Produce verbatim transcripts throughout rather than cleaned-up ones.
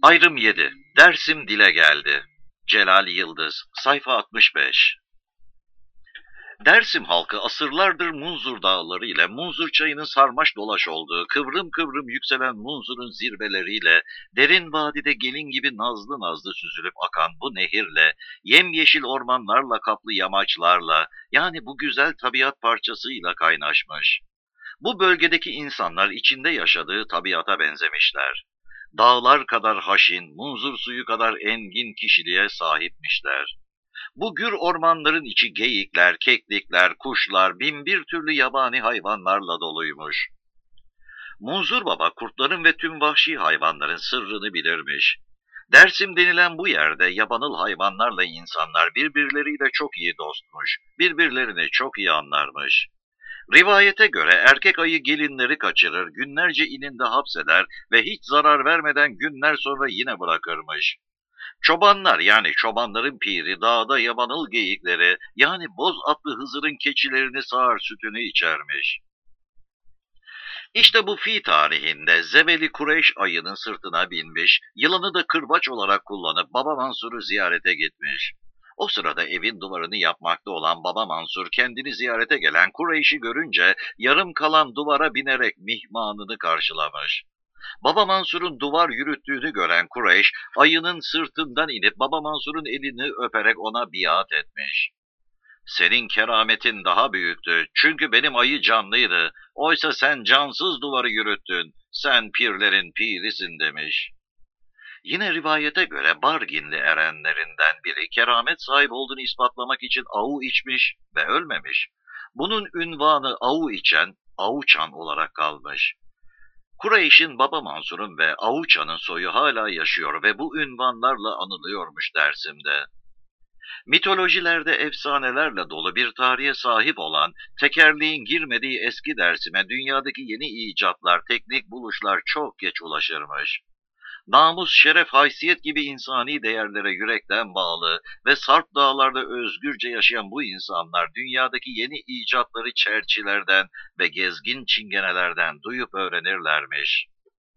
Ayrım yedi. Dersim dile geldi. Celal Yıldız, sayfa altmış beş. Dersim halkı asırlardır Munzur dağları ile Munzur çayının sarmaş dolaş olduğu, kıvrım kıvrım yükselen Munzur'un zirveleriyle, derin vadide gelin gibi nazlı nazlı süzülüp akan bu nehirle, yemyeşil ormanlarla kaplı yamaçlarla, yani bu güzel tabiat parçasıyla kaynaşmış. Bu bölgedeki insanlar içinde yaşadığı tabiata benzemişler. Dağlar kadar haşin, munzur suyu kadar engin kişiliğe sahipmişler. Bu gür ormanların içi geyikler, keklikler, kuşlar, binbir türlü yabani hayvanlarla doluymuş. Munzur Baba kurtların ve tüm vahşi hayvanların sırrını bilirmiş. Dersim denilen bu yerde yabanıl hayvanlarla insanlar birbirleriyle çok iyi dostmuş, birbirlerini çok iyi anlarmış. Rivayete göre erkek ayı gelinleri kaçırır, günlerce ininde hapseder ve hiç zarar vermeden günler sonra yine bırakırmış. Çobanlar yani çobanların piri dağda yabanıl geyikleri yani boz atlı Hızır'ın keçilerini sağar sütünü içermiş. İşte bu fi tarihinde Zebeli Kureyş ayının sırtına binmiş, yılanı da kırbaç olarak kullanıp Baba Mansur'u ziyarete gitmiş. O sırada evin duvarını yapmakta olan Baba Mansur kendini ziyarete gelen Kureyş'i görünce yarım kalan duvara binerek mihmanını karşılamış. Baba Mansur'un duvar yürüttüğünü gören Kureyş, ayının sırtından inip Baba Mansur'un elini öperek ona biat etmiş. Senin kerametin daha büyüktü, çünkü benim ayı canlıydı, oysa sen cansız duvarı yürüttün, sen pirlerin pirisin demiş. Yine rivayete göre Barginli erenlerinden biri keramet sahibi olduğunu ispatlamak için avu içmiş ve ölmemiş. Bunun ünvanı avu içen, Avuçan olarak kalmış. Kureyş'in Baba Mansur'un ve Avuçan'ın soyu hala yaşıyor ve bu ünvanlarla anılıyormuş Dersim'de. Mitolojilerde efsanelerle dolu bir tarihe sahip olan, tekerleğin girmediği eski Dersim'e dünyadaki yeni icatlar, teknik buluşlar çok geç ulaşırmış. Namus, şeref, haysiyet gibi insani değerlere yürekten bağlı ve sarp dağlarda özgürce yaşayan bu insanlar dünyadaki yeni icatları çerçilerden ve gezgin çingenelerden duyup öğrenirlermiş.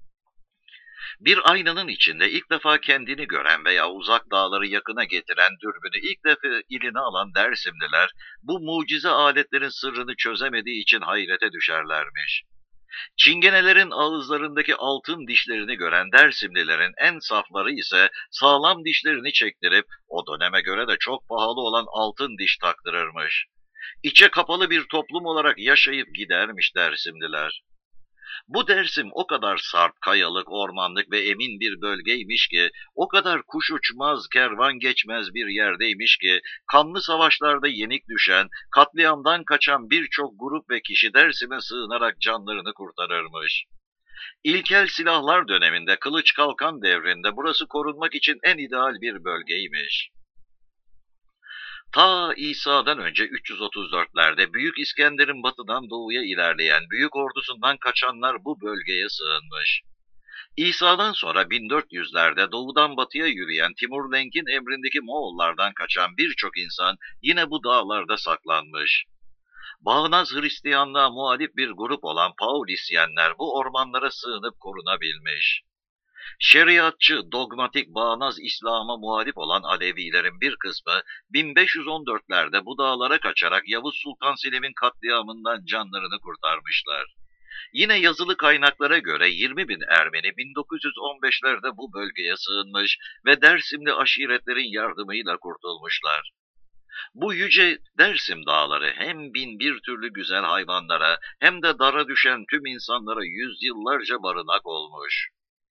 Bir aynanın içinde ilk defa kendini gören veya uzak dağları yakına getiren dürbünü ilk defa eline alan Dersimliler bu mucize aletlerin sırrını çözemediği için hayrete düşerlermiş. Çingenelerin ağızlarındaki altın dişlerini gören Dersimlilerin en safları ise sağlam dişlerini çektirip o döneme göre de çok pahalı olan altın diş taktırırmış. İçe kapalı bir toplum olarak yaşayıp gidermiş Dersimliler. Bu Dersim o kadar sarp, kayalık, ormanlık ve emin bir bölgeymiş ki, o kadar kuş uçmaz, kervan geçmez bir yerdeymiş ki, kanlı savaşlarda yenik düşen, katliamdan kaçan birçok grup ve kişi Dersim'e sığınarak canlarını kurtarırmış. İlkel silahlar döneminde, kılıç kalkan devrinde burası korunmak için en ideal bir bölgeymiş. Ta İsa'dan önce üç yüz otuz dörtlerde Büyük İskender'in batıdan doğuya ilerleyen büyük ordusundan kaçanlar bu bölgeye sığınmış. İsa'dan sonra bin dört yüzlerde doğudan batıya yürüyen Timur Lenk'in emrindeki Moğollardan kaçan birçok insan yine bu dağlarda saklanmış. Bağnaz Hristiyanlığa muhalif bir grup olan Paulisyenler bu ormanlara sığınıp korunabilmiş. Şeriatçı, dogmatik, bağnaz İslam'a muhalif olan Alevilerin bir kısmı bin beş yüz on dörtlerde bu dağlara kaçarak Yavuz Sultan Selim'in katliamından canlarını kurtarmışlar. Yine yazılı kaynaklara göre yirmi bin Ermeni bin dokuz yüz on beşlerde bu bölgeye sığınmış ve Dersimli aşiretlerin yardımıyla kurtulmuşlar. Bu yüce Dersim dağları hem bin bir türlü güzel hayvanlara hem de dara düşen tüm insanlara yüzyıllarca barınak olmuş.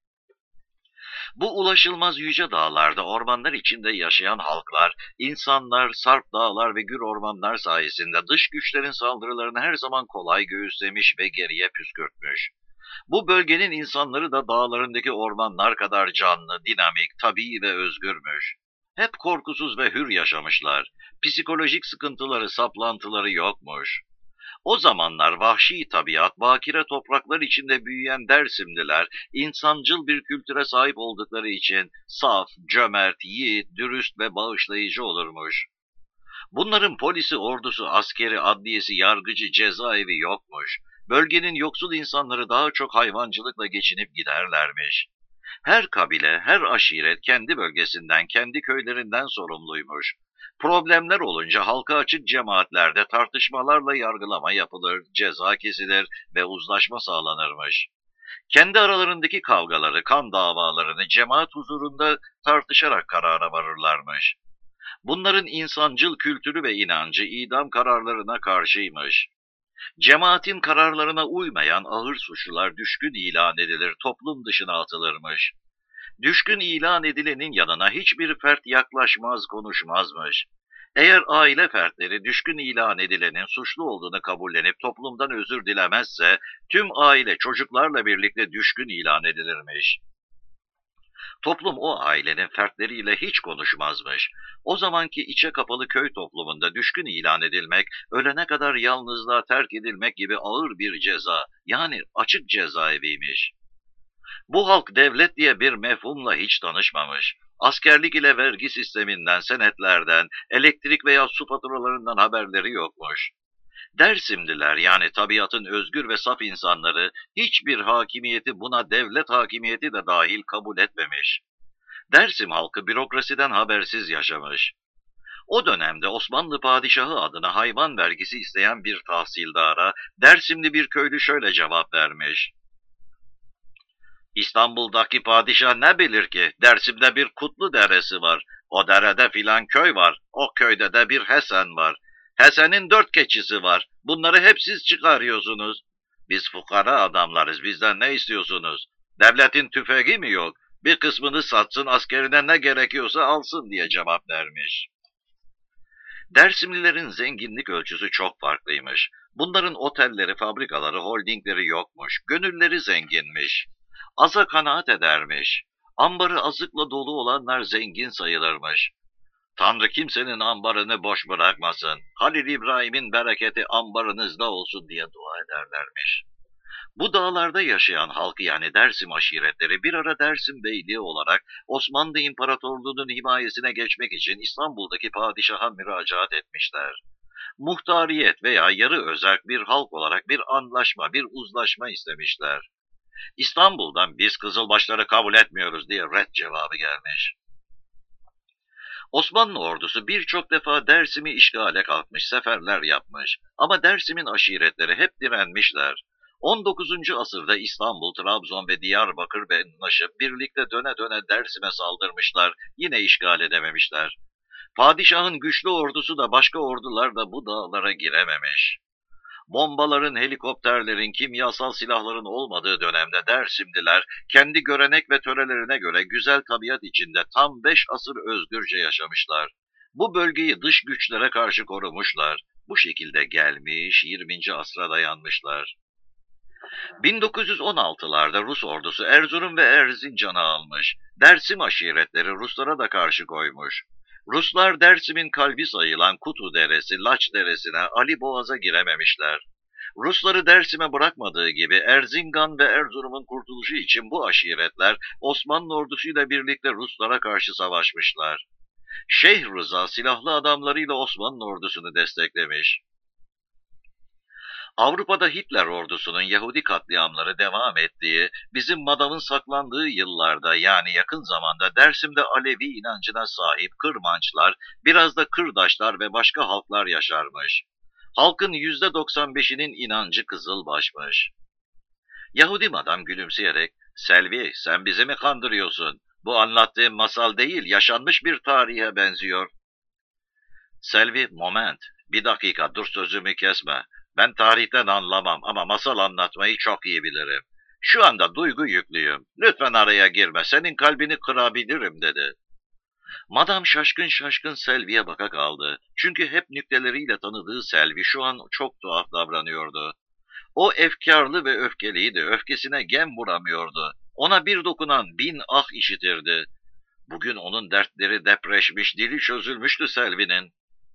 Bu ulaşılmaz yüce dağlarda ormanlar içinde yaşayan halklar, insanlar, sarp dağlar ve gür ormanlar sayesinde dış güçlerin saldırılarını her zaman kolay göğüslemiş ve geriye püskürtmüş. Bu bölgenin insanları da dağlarındaki ormanlar kadar canlı, dinamik, tabii ve özgürmüş. Hep korkusuz ve hür yaşamışlar. Psikolojik sıkıntıları, saplantıları yokmuş. O zamanlar vahşi tabiat, bakire topraklar içinde büyüyen Dersimliler, insancıl bir kültüre sahip oldukları için saf, cömert, yiğit, dürüst ve bağışlayıcı olurmuş. Bunların polisi, ordusu, askeri, adliyesi, yargıcı, cezaevi yokmuş. Bölgenin yoksul insanları daha çok hayvancılıkla geçinip giderlermiş. Her kabile, her aşiret kendi bölgesinden, kendi köylerinden sorumluymuş. Problemler olunca halka açık cemaatlerde tartışmalarla yargılama yapılır, ceza kesilir ve uzlaşma sağlanırmış. Kendi aralarındaki kavgaları, kan davalarını cemaat huzurunda tartışarak karara varırlarmış. Bunların insancıl kültürü ve inancı idam kararlarına karşıymış. Cemaatin kararlarına uymayan ağır suçlular düşkün ilan edilir, toplum dışına atılırmış. Düşkün ilan edilenin yanına hiçbir fert yaklaşmaz, konuşmazmış. Eğer aile fertleri düşkün ilan edilenin suçlu olduğunu kabullenip toplumdan özür dilemezse, tüm aile çocuklarla birlikte düşkün ilan edilirmiş. Toplum o ailenin fertleriyle hiç konuşmazmış. O zamanki içe kapalı köy toplumunda düşkün ilan edilmek, ölene kadar yalnızlığa terk edilmek gibi ağır bir ceza, yani açık cezaeviymiş. Bu halk devlet diye bir mefhumla hiç tanışmamış. Askerlik ile vergi sisteminden, senetlerden, elektrik veya su faturalarından haberleri yokmuş. Dersimliler, yani tabiatın özgür ve saf insanları, hiçbir hakimiyeti, buna devlet hakimiyeti de dahil, kabul etmemiş. Dersim halkı bürokrasiden habersiz yaşamış. O dönemde Osmanlı padişahı adına hayvan vergisi isteyen bir tahsildara Dersimli bir köylü şöyle cevap vermiş: İstanbul'daki padişah ne bilir ki, Dersim'de bir Kutlu deresi var, o derede filan köy var, o köyde de bir Hesen var. Hesen'in dört keçisi var, bunları hep siz çıkarıyorsunuz. Biz fukara adamlarız, bizden ne istiyorsunuz? Devletin tüfeği mi yok? Bir kısmını satsın, askerine ne gerekiyorsa alsın diye cevap vermiş. Dersimlilerin zenginlik ölçüsü çok farklıymış. Bunların otelleri, fabrikaları, holdingleri yokmuş, gönülleri zenginmiş. Aza kanaat edermiş. Ambarı azıkla dolu olanlar zengin sayılırmış. Tanrı kimsenin ambarını boş bırakmasın, Halil İbrahim'in bereketi ambarınızda olsun diye dua ederlermiş. Bu dağlarda yaşayan halkı, yani Dersim aşiretleri, bir ara Dersim Beyliği olarak Osmanlı İmparatorluğu'nun himayesine geçmek için İstanbul'daki padişaha müracaat etmişler. Muhtariyet veya yarı özerk bir halk olarak bir anlaşma, bir uzlaşma istemişler. İstanbul'dan biz Kızılbaşları kabul etmiyoruz diye ret cevabı gelmiş. Osmanlı ordusu birçok defa Dersim'i işgale kalkmış, seferler yapmış. Ama Dersim'in aşiretleri hep direnmişler. on dokuzuncu asırda İstanbul, Trabzon ve Diyarbakır benlaşıp birlikte döne döne Dersim'e saldırmışlar, yine işgal edememişler. Padişahın güçlü ordusu da başka ordular da bu dağlara girememiş. Bombaların, helikopterlerin, kimyasal silahların olmadığı dönemde Dersimliler kendi görenek ve törelerine göre güzel tabiat içinde tam beş asır özgürce yaşamışlar. Bu bölgeyi dış güçlere karşı korumuşlar. Bu şekilde gelmiş, yirminci asra dayanmışlar. bin dokuz yüz on altılarda Rus ordusu Erzurum ve Erzincan'ı almış. Dersim aşiretleri Ruslara da karşı koymuş. Ruslar Dersim'in kalbi sayılan Kutu Deresi, Laç Deresi'ne, Ali Boğaz'a girememişler. Rusları Dersim'e bırakmadığı gibi Erzincan ve Erzurum'un kurtuluşu için bu aşiretler Osmanlı ordusuyla birlikte Ruslara karşı savaşmışlar. Şeyh Rıza silahlı adamlarıyla Osmanlı ordusunu desteklemiş. Avrupa'da Hitler ordusunun Yahudi katliamları devam ettiği, bizim Madam'ın saklandığı yıllarda, yani yakın zamanda Dersim'de Alevi inancına sahip Kırmançlar, biraz da Kırdaşlar ve başka halklar yaşarmış. Halkın yüzde doksan beşinin inancı Kızılbaşmış. Yahudi Madam gülümseyerek, "Selvi, sen bizi mi kandırıyorsun? Bu anlattığım masal değil, yaşanmış bir tarihe benziyor." Selvi, "Moment, bir dakika, dur, sözümü kesme. Ben tarihten anlamam ama masal anlatmayı çok iyi bilirim. Şu anda duygu yüklüyüm. Lütfen araya girme, senin kalbini kırabilirim," dedi. Madam şaşkın şaşkın Selvi'ye baka kaldı. Çünkü hep nükteleriyle tanıdığı Selvi şu an çok tuhaf davranıyordu. O efkarlı ve öfkeliydi, öfkesine gem vuramıyordu. Ona bir dokunan bin ah işitirdi. Bugün onun dertleri depreşmiş, dili çözülmüştü Selvi'nin.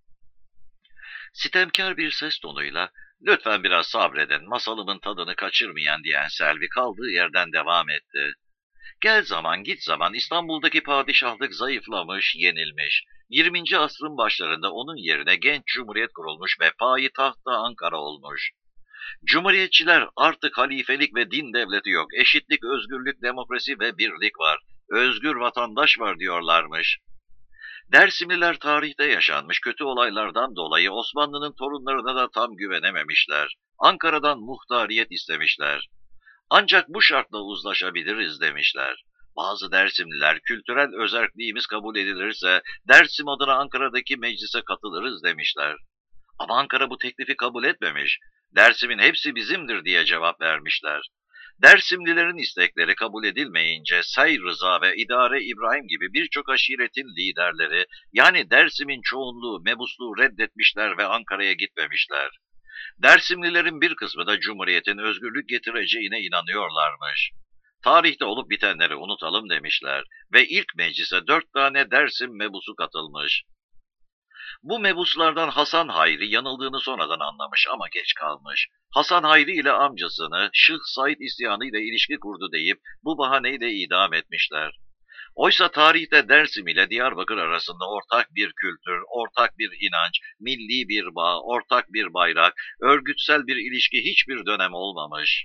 Sitemkar bir ses tonuyla, "Lütfen biraz sabredin, masalımın tadını kaçırmayan," diyen Selvi kaldığı yerden devam etti. Gel zaman git zaman İstanbul'daki padişahlık zayıflamış, yenilmiş. yirminci asrın başlarında onun yerine genç cumhuriyet kurulmuş ve payitaht da Ankara olmuş. Cumhuriyetçiler artık halifelik ve din devleti yok, eşitlik, özgürlük, demokrasi ve birlik var, özgür vatandaş var diyorlarmış. Dersimliler tarihte yaşanmış kötü olaylardan dolayı Osmanlı'nın torunlarına da tam güvenememişler. Ankara'dan muhtariyet istemişler. Ancak bu şartla uzlaşabiliriz demişler. Bazı Dersimliler kültürel özerkliğimiz kabul edilirse Dersim adına Ankara'daki meclise katılırız demişler. Ama Ankara bu teklifi kabul etmemiş. Dersim'in hepsi bizimdir diye cevap vermişler. Dersimlilerin istekleri kabul edilmeyince Say Rıza ve İdare İbrahim gibi birçok aşiretin liderleri yani Dersim'in çoğunluğu mebusluğu reddetmişler ve Ankara'ya gitmemişler. Dersimlilerin bir kısmı da Cumhuriyet'in özgürlük getireceğine inanıyorlarmış. Tarihte olup bitenleri unutalım demişler ve ilk meclise dört tane Dersim mebusu katılmış. Bu mebuslardan Hasan Hayri yanıldığını sonradan anlamış ama geç kalmış. Hasan Hayri ile amcasını Şıh Said isyanı ile ilişki kurdu deyip bu bahaneyle idam etmişler. Oysa tarihte Dersim ile Diyarbakır arasında ortak bir kültür, ortak bir inanç, milli bir bağ, ortak bir bayrak, örgütsel bir ilişki hiçbir dönem olmamış.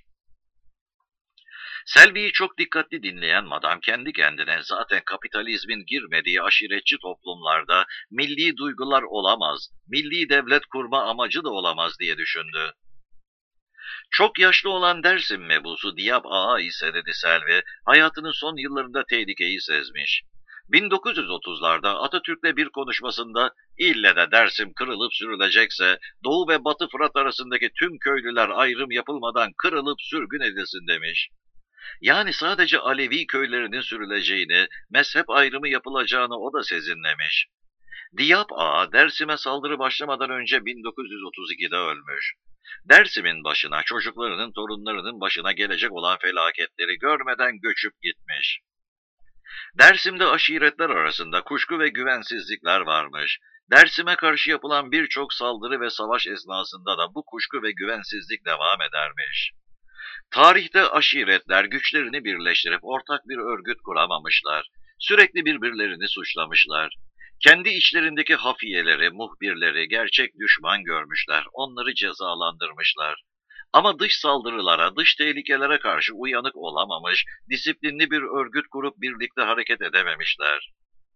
Selvi'yi çok dikkatli dinleyen madam kendi kendine zaten kapitalizmin girmediği aşiretçi toplumlarda milli duygular olamaz, milli devlet kurma amacı da olamaz diye düşündü. Çok yaşlı olan Dersim mebusu Diyab Ağa ise dedi Selvi, hayatının son yıllarında tehlikeyi sezmiş. bin dokuz yüz otuzlarda Atatürk'le bir konuşmasında ille de Dersim kırılıp sürülecekse Doğu ve Batı Fırat arasındaki tüm köylüler ayrım yapılmadan kırılıp sürgün edilsin demiş. Yani sadece Alevi köylerinin sürüleceğini, mezhep ayrımı yapılacağını o da sezinlemiş. Diyap Ağa Dersim'e saldırı başlamadan önce bin dokuz yüz otuz ikide ölmüş. Dersim'in başına, çocuklarının, torunlarının başına gelecek olan felaketleri görmeden göçüp gitmiş. Dersim'de aşiretler arasında kuşku ve güvensizlikler varmış. Dersim'e karşı yapılan birçok saldırı ve savaş esnasında da bu kuşku ve güvensizlik devam edermiş. Tarihte aşiretler güçlerini birleştirip ortak bir örgüt kuramamışlar. Sürekli birbirlerini suçlamışlar. Kendi içlerindeki hafiyeleri, muhbirleri gerçek düşman görmüşler, onları cezalandırmışlar. Ama dış saldırılara, dış tehlikelere karşı uyanık olamamış, disiplinli bir örgüt kurup birlikte hareket edememişler.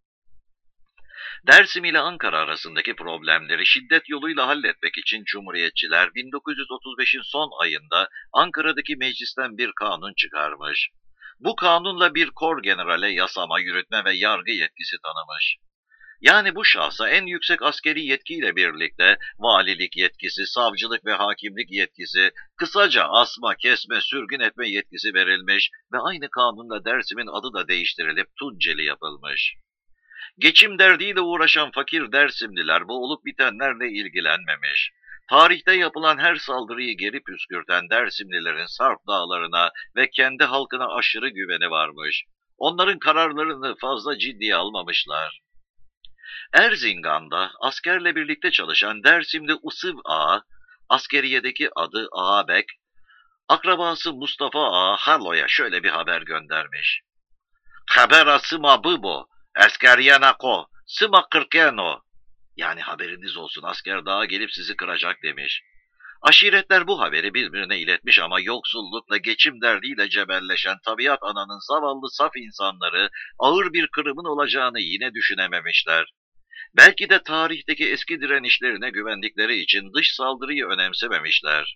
Dersim ile Ankara arasındaki problemleri şiddet yoluyla halletmek için Cumhuriyetçiler bin dokuz yüz otuz beşin son ayında Ankara'daki meclisten bir kanun çıkarmış. Bu kanunla bir kor generale yasama, yürütme ve yargı yetkisi tanımış. Yani bu şahsa en yüksek askeri yetkiyle birlikte valilik yetkisi, savcılık ve hakimlik yetkisi, kısaca asma, kesme, sürgün etme yetkisi verilmiş ve aynı kanunla Dersim'in adı da değiştirilip Tunceli yapılmış. Geçim derdiyle uğraşan fakir Dersimliler bu olup bitenlerle ilgilenmemiş. Tarihte yapılan her saldırıyı geri püskürten Dersimlilerin Sarp dağlarına ve kendi halkına aşırı güveni varmış. Onların kararlarını fazla ciddiye almamışlar. Erzincan'da askerle birlikte çalışan Dersimli Usıv Ağa, askeriyedeki adı Ağabek, akrabası Mustafa Ağa Harlo'ya şöyle bir haber göndermiş. Habera sıma bıbo, eskeryenako, sıma kırkeno. Yani haberiniz olsun asker dağa gelip sizi kıracak demiş. Aşiretler bu haberi birbirine iletmiş ama yoksullukla geçim derdiyle cebelleşen tabiat ananın zavallı saf insanları ağır bir kırımın olacağını yine düşünememişler. Belki de tarihteki eski direnişlerine güvendikleri için dış saldırıyı önemsememişler.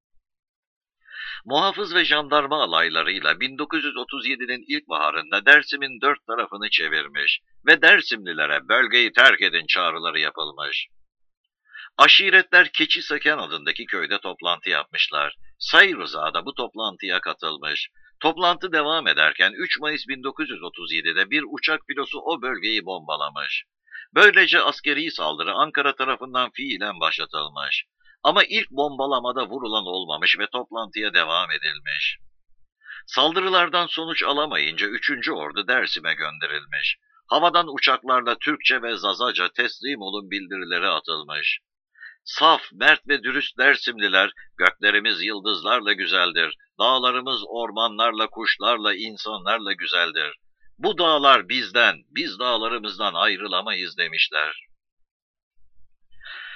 Muhafız ve jandarma alaylarıyla bin dokuz yüz otuz yedinin ilkbaharında Dersim'in dört tarafını çevirmiş ve Dersimlilere bölgeyi terk edin çağrıları yapılmış. Aşiretler Keçiseken adındaki köyde toplantı yapmışlar. Say Rıza da bu toplantıya katılmış. Toplantı devam ederken üç Mayıs bin dokuz yüz otuz yedide bir uçak filosu o bölgeyi bombalamış. Böylece askeri saldırı Ankara tarafından fiilen başlatılmış. Ama ilk bombalamada vurulan olmamış ve toplantıya devam edilmiş. Saldırılardan sonuç alamayınca üçüncü Ordu Dersim'e gönderilmiş. Havadan uçaklarla Türkçe ve Zazaca teslim olun bildirileri atılmış. Saf, mert ve dürüst Dersimliler, göklerimiz yıldızlarla güzeldir, dağlarımız ormanlarla, kuşlarla, insanlarla güzeldir. Bu dağlar bizden, biz dağlarımızdan ayrılamayız demişler.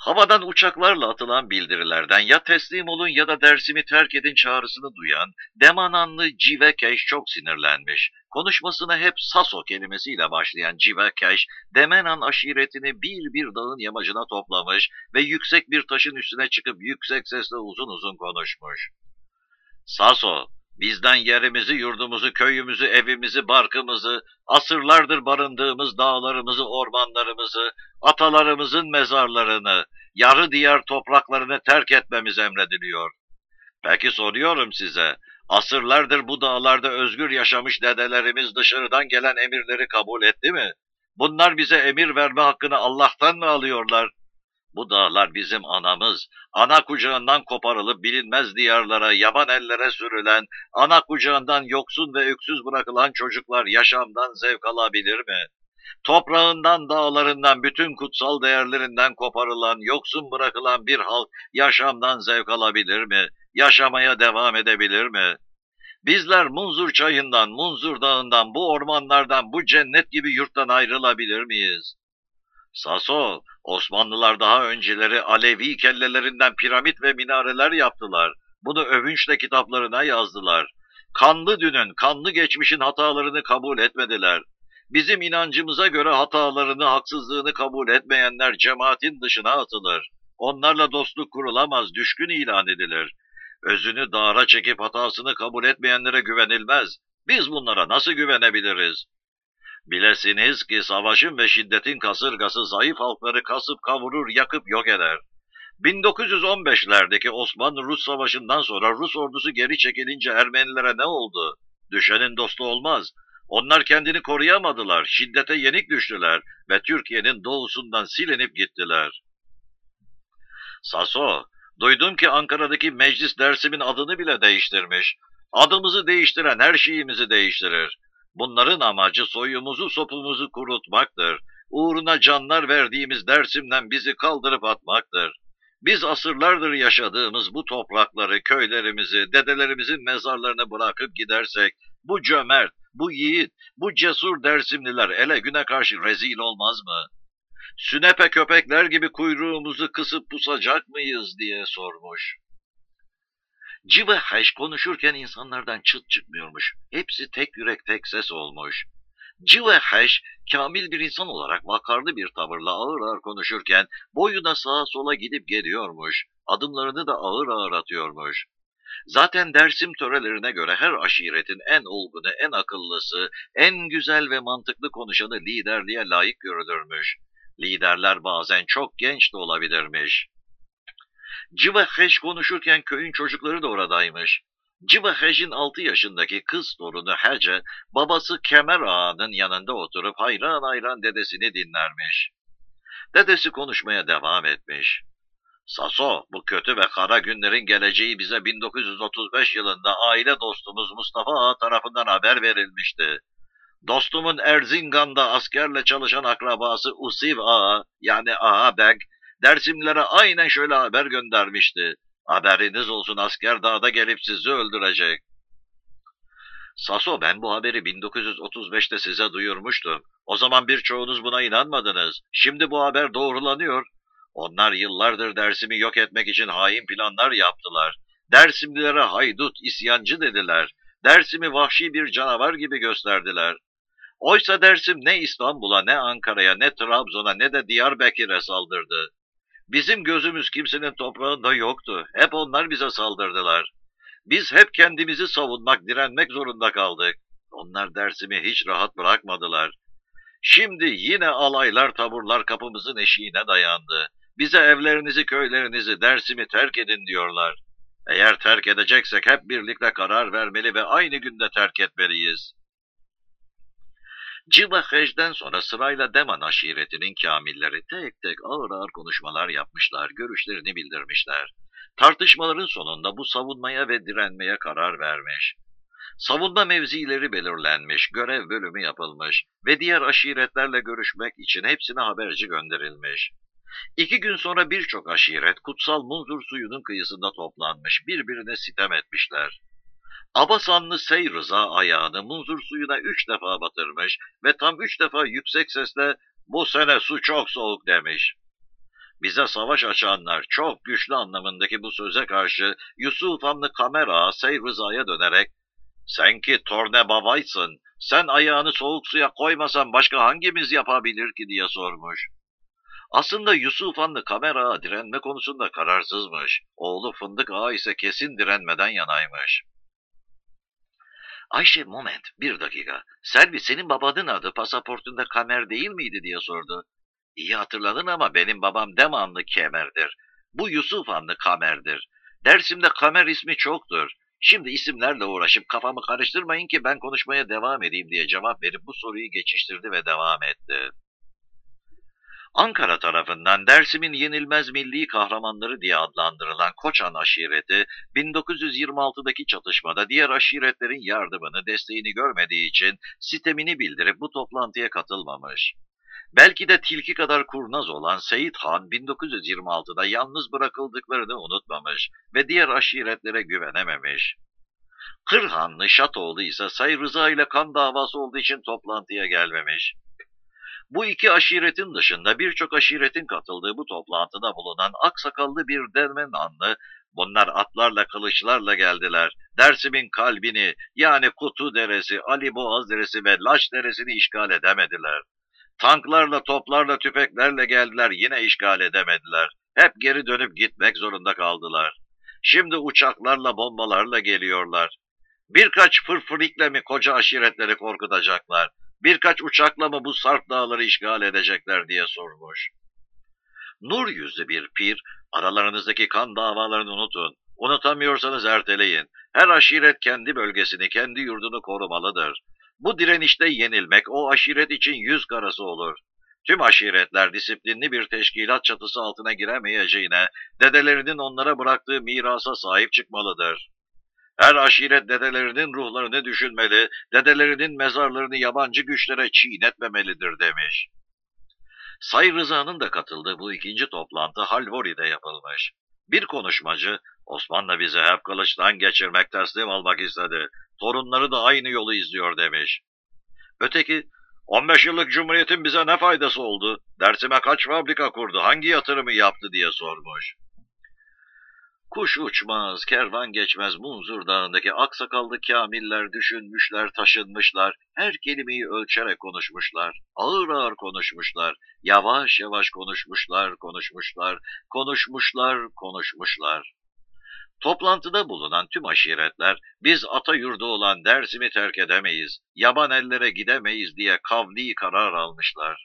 Havadan uçaklarla atılan bildirilerden ya teslim olun ya da Dersim'i terk edin çağrısını duyan Demananlı Civekeş çok sinirlenmiş. Konuşmasına hep Saso kelimesiyle başlayan Civekeş, Demenan aşiretini bir bir dağın yamacına toplamış ve yüksek bir taşın üstüne çıkıp yüksek sesle uzun uzun konuşmuş. Saso, bizden yerimizi, yurdumuzu, köyümüzü, evimizi, barkımızı, asırlardır barındığımız dağlarımızı, ormanlarımızı, atalarımızın mezarlarını, yarı diğer topraklarını terk etmemiz emrediliyor. Peki soruyorum size, asırlardır bu dağlarda özgür yaşamış dedelerimiz dışarıdan gelen emirleri kabul etti mi? Bunlar bize emir verme hakkını Allah'tan mı alıyorlar? Bu dağlar bizim anamız, ana kucağından koparılıp bilinmez diyarlara, yaban ellere sürülen, ana kucağından yoksun ve öksüz bırakılan çocuklar yaşamdan zevk alabilir mi? Toprağından, dağlarından, bütün kutsal değerlerinden koparılan, yoksun bırakılan bir halk yaşamdan zevk alabilir mi? Yaşamaya devam edebilir mi? Bizler Munzur çayından, Munzur dağından, bu ormanlardan, bu cennet gibi yurttan ayrılabilir miyiz? Saso, Osmanlılar daha önceleri Alevi kellelerinden piramit ve minareler yaptılar. Bunu övünçle kitaplarına yazdılar. Kanlı dünün, kanlı geçmişin hatalarını kabul etmediler. Bizim inancımıza göre hatalarını, haksızlığını kabul etmeyenler cemaatin dışına atılır. Onlarla dostluk kurulamaz, düşkün ilan edilir. Özünü dağara çekip hatasını kabul etmeyenlere güvenilmez. Biz bunlara nasıl güvenebiliriz? Bilesiniz ki savaşın ve şiddetin kasırgası zayıf halkları kasıp kavurur, yakıp yok eder. bin dokuz yüz on beşlerdeki Osmanlı-Rus savaşından sonra Rus ordusu geri çekilince Ermenilere ne oldu? Düşenin dostu olmaz. Onlar kendini koruyamadılar, şiddete yenik düştüler ve Türkiye'nin doğusundan silinip gittiler. Saso, duydum ki Ankara'daki meclis Dersim'in adını bile değiştirmiş. Adımızı değiştiren her şeyimizi değiştirir. Bunların amacı soyumuzu, sopumuzu kurutmaktır. Uğruna canlar verdiğimiz Dersim'den bizi kaldırıp atmaktır. Biz asırlardır yaşadığımız bu toprakları, köylerimizi, dedelerimizin mezarlarını bırakıp gidersek, bu cömert, bu yiğit, bu cesur Dersimliler ele güne karşı rezil olmaz mı? Sünepe köpekler gibi kuyruğumuzu kısıp pusacak mıyız diye sormuş. Civeheş konuşurken insanlardan çıt çıkmıyormuş. Hepsi tek yürek tek ses olmuş. Civeheş, kamil bir insan olarak vakarlı bir tavırla ağır ağır konuşurken boyuna sağa sola gidip geliyormuş. Adımlarını da ağır ağır atıyormuş. Zaten Dersim törelerine göre her aşiretin en olgunu, en akıllısı, en güzel ve mantıklı konuşanı liderliğe layık görülürmüş. Liderler bazen çok genç de olabilirmiş. Civeheş konuşurken köyün çocukları da oradaymış. Civeheş'in altı yaşındaki kız torunu Hece, babası Kemer Ağa'nın yanında oturup hayran hayran dedesini dinlermiş. Dedesi konuşmaya devam etmiş. Saso, bu kötü ve kara günlerin geleceği bize bin dokuz yüz otuz beş yılında aile dostumuz Mustafa Ağa tarafından haber verilmişti. Dostumun Erzincan'da askerle çalışan akrabası Usiv Ağa, yani Ağa Beg, Dersimlere aynen şöyle haber göndermişti. Haberiniz olsun, asker dağda gelip sizi öldürecek. Saso, ben bu haberi bin dokuz yüz otuz beşte size duyurmuştum. O zaman birçoğunuz buna inanmadınız. Şimdi bu haber doğrulanıyor. Onlar yıllardır Dersim'i yok etmek için hain planlar yaptılar. Dersimlilere haydut, isyancı dediler. Dersim'i vahşi bir canavar gibi gösterdiler. Oysa Dersim ne İstanbul'a, ne Ankara'ya, ne Trabzon'a, ne de Diyarbakır'a saldırdı. Bizim gözümüz kimsenin toprağında yoktu. Hep onlar bize saldırdılar. Biz hep kendimizi savunmak, direnmek zorunda kaldık. Onlar Dersim'i hiç rahat bırakmadılar. Şimdi yine alaylar, taburlar kapımızın eşiğine dayandı. Bize evlerinizi, köylerinizi, Dersim'i terk edin diyorlar. Eğer terk edeceksek hep birlikte karar vermeli ve aynı günde terk etmeliyiz. Civeheş'den sonra sırayla Deman aşiretinin kamilleri tek tek ağır ağır konuşmalar yapmışlar, görüşlerini bildirmişler. Tartışmaların sonunda bu savunmaya ve direnmeye karar vermiş. Savunma mevzileri belirlenmiş, görev bölümü yapılmış ve diğer aşiretlerle görüşmek için hepsine haberci gönderilmiş. İki gün sonra birçok aşiret kutsal Munzur suyunun kıyısında toplanmış, birbirine sitem etmişler. Abasanlı Sey Rıza ayağını Munzur suyuna üç defa batırmış ve tam üç defa yüksek sesle "Bu sene su çok soğuk" demiş. Bize savaş açanlar çok güçlü anlamındaki bu söze karşı Yusuf Hanlı Kamera Seyf Rıza'ya dönerek "Sen ki Torne babaysın, sen ayağını soğuk suya koymasan başka hangimiz yapabilir ki?" diye sormuş. Aslında Yusuf Hanlı Kamera Ağa direnme konusunda kararsızmış. Oğlu Fındık Ağa ise kesin direnmeden yanaymış. Ayşe moment, bir dakika. Selvi senin babanın adı pasaportunda Kamer değil miydi diye sordu. İyi hatırladın ama benim babam devamlı Kemer'dir. Bu Yusuf Hanlı Kamer'dir. Dersimde Kamer ismi çoktur. Şimdi isimlerle uğraşıp kafamı karıştırmayın ki ben konuşmaya devam edeyim diye cevap verip bu soruyu geçiştirdi ve devam etti. Ankara tarafından Dersim'in yenilmez milli kahramanları diye adlandırılan Koçan aşireti, bin dokuz yüz yirmi altıdaki çatışmada diğer aşiretlerin yardımını, desteğini görmediği için sitemini bildirip bu toplantıya katılmamış. Belki de tilki kadar kurnaz olan Seyit Han, bin dokuz yüz yirmi altıda yalnız bırakıldıklarını unutmamış ve diğer aşiretlere güvenememiş. Kırhanlı Şatoğlu ise Sayı Rıza ile kan davası olduğu için toplantıya gelmemiş. Bu iki aşiretin dışında birçok aşiretin katıldığı bu toplantıda bulunan aksakallı bir Dermenanlı, bunlar atlarla kılıçlarla geldiler. Dersim'in kalbini yani Kutu Deresi, Ali Boğaz Deresi ve Laç Deresi'ni işgal edemediler. Tanklarla, toplarla, tüfeklerle geldiler, yine işgal edemediler. Hep geri dönüp gitmek zorunda kaldılar. Şimdi uçaklarla, bombalarla geliyorlar. Birkaç fırfırikle mi koca aşiretleri korkutacaklar? Birkaç uçakla mı bu sarp dağları işgal edecekler diye sormuş. Nur yüzlü bir pir, aralarınızdaki kan davalarını unutun. Unutamıyorsanız erteleyin. Her aşiret kendi bölgesini, kendi yurdunu korumalıdır. Bu direnişte yenilmek o aşiret için yüz karası olur. Tüm aşiretler disiplinli bir teşkilat çatısı altına giremeyeceğine, dedelerinin onlara bıraktığı mirasa sahip çıkmalıdır. Her aşiret dedelerinin ruhlarını düşünmeli, dedelerinin mezarlarını yabancı güçlere çiğnetmemelidir demiş. Sayı Rıza'nın da katıldığı bu ikinci toplantı Halvori'de yapılmış. Bir konuşmacı, Osmanlı bizi hep kılıçtan geçirmek, teslim almak istedi. Torunları da aynı yolu izliyor demiş. Öteki, on beş yıllık cumhuriyetin bize ne faydası oldu? Dersime kaç fabrika kurdu, hangi yatırımı yaptı diye sormuş. Kuş uçmaz, kervan geçmez Munzur Dağı'ndaki aksakallı kamiller düşünmüşler, taşınmışlar, her kelimeyi ölçerek konuşmuşlar, ağır ağır konuşmuşlar, yavaş yavaş konuşmuşlar, konuşmuşlar, konuşmuşlar, konuşmuşlar. Toplantıda bulunan tüm aşiretler, biz ata yurdu olan Dersim'i terk edemeyiz, yaban ellere gidemeyiz diye kavli karar almışlar.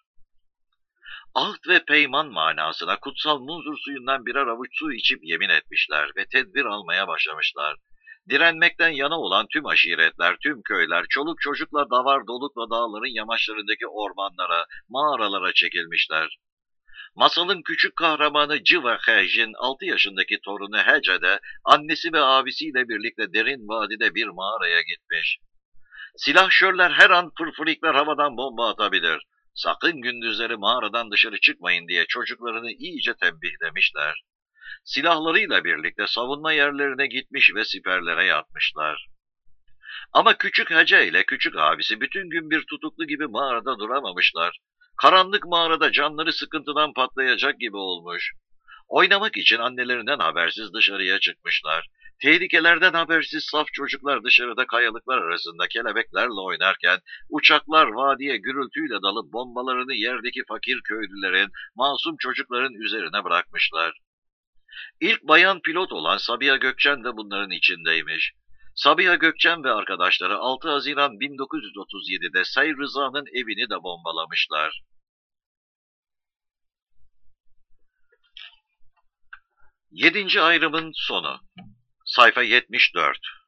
Ahd ve peyman manasına kutsal Munzur suyundan birer avuç su içip yemin etmişler ve tedbir almaya başlamışlar. Direnmekten yana olan tüm aşiretler, tüm köyler, çoluk çocukla davar dolukla dağların yamaçlarındaki ormanlara, mağaralara çekilmişler. Masalın küçük kahramanı Cıva Hej'in altı yaşındaki torunu Hece de annesi ve abisiyle birlikte derin vadide bir mağaraya gitmiş. Silahşörler her an fırfırikler havadan bomba atabilir. Sakın gündüzleri mağaradan dışarı çıkmayın diye çocuklarını iyice tembihlemişler. Silahlarıyla birlikte savunma yerlerine gitmiş ve siperlere yatmışlar. Ama küçük Hece ile küçük abisi bütün gün bir tutuklu gibi mağarada duramamışlar. Karanlık mağarada canları sıkıntıdan patlayacak gibi olmuş. Oynamak için annelerinden habersiz dışarıya çıkmışlar. Tehlikelerden habersiz saf çocuklar dışarıda kayalıklar arasında kelebeklerle oynarken, uçaklar vadiye gürültüyle dalıp bombalarını yerdeki fakir köylülerin, masum çocukların üzerine bırakmışlar. İlk bayan pilot olan Sabiha Gökçen de bunların içindeymiş. Sabiha Gökçen ve arkadaşları altı Haziran bin dokuz yüz otuz yedide Sayı Rıza'nın evini de bombalamışlar. Yedinci ayrımın sonu. Sayfa yetmiş dört.